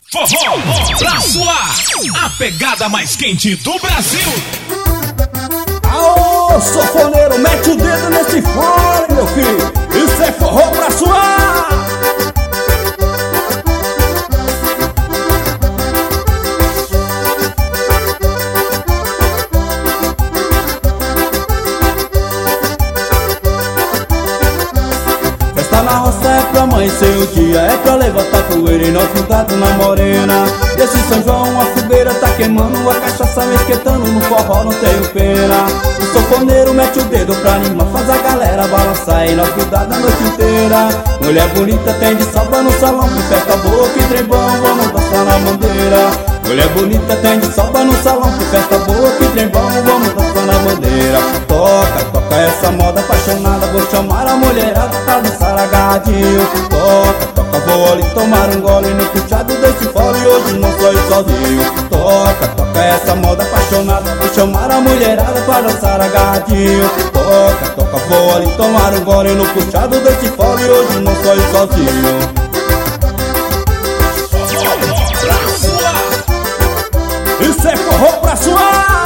Forró pra suar, a pegada mais quente do Brasil. Aô, sofoneiro, mete o dedo nesse fone, meu filho. Isso é forró pra suar. Festa na roça é pra amanhecer o dia, é pra levantar poeira e nós grudado na morena. Desse São João a fogueira tá queimando, a cachaça me esquentando, no forró não tenho pena. O sofoneiro mete o dedo pra animar, faz a galera balançar e nós grudado a noite inteira. Mulher bonita tem de salva no salão, que festa boa, que trem bom, vamos dançar na bandeira. Mulher bonita tem de salva no salão, que festa boa, que trem bom, vamos dançar na bandeira. Toca, toca essa moda apaixonada, vou chamar a mulherada pra dançar agarradinho. Toca, toca, vou ali tomar um gole no puxado desse fole, hoje não sou eu sozinho. Toca, toca essa moda apaixonada, vou chamar a mulherada pra dançar agarradinho. Toca, toca, vou ali tomar um gole no puxado desse fole, hoje não sou eu sozinho. Isso é forró pra suar.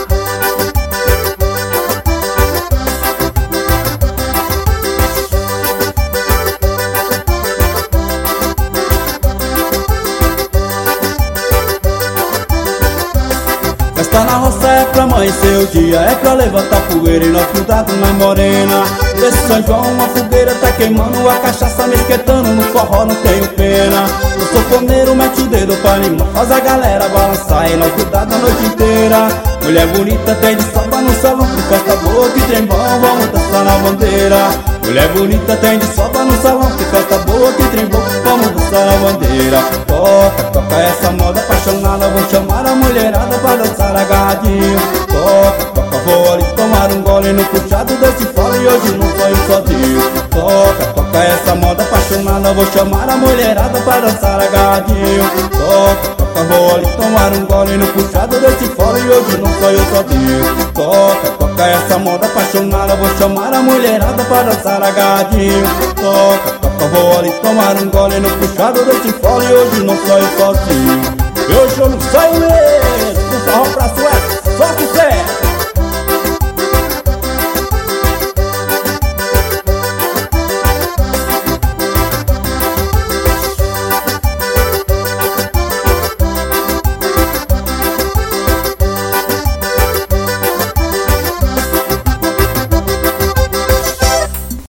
Festa na roça é pra amanhecer o dia, é pra levantar poeira e nós grudado na morena. Desse São João a fogueira tá queimando, a cachaça me esquentando, no forró não tenho pena. O sofoneiro mete o dedo pra animar, faz a galera balançar e nós grudado a noite inteira. Mulher bonita tem de salva no salão, que festa boa, que trem bom, vamos dançar na bandeira. Mulher bonita tem de salva no salão, que festa boa, que trem bom, vamos dançar na bandeira. Toca, toca essa moda apaixonada, vou chamar a mulherada pra dançar agarradinho. Toca, toca, vou ali tomar um gole no puxado desse fole e hoje não sou eu sozinho. Toca, toca essa moda apaixonada, vou chamar a mulherada pra dançar agarradinho. Toca, toca, vou ali tomar um gole no puxado desse fole e hoje não sou eu sozinho. Toca, toca essa moda apaixonada, vou chamar a mulherada pra dançar agarradinho. Toca, toca, vou ali tomar um gole no puxado desse fole e hoje não sou eu sozinho. Hoje eu não sou eu mesmo, o forró pra suar, só sucesso.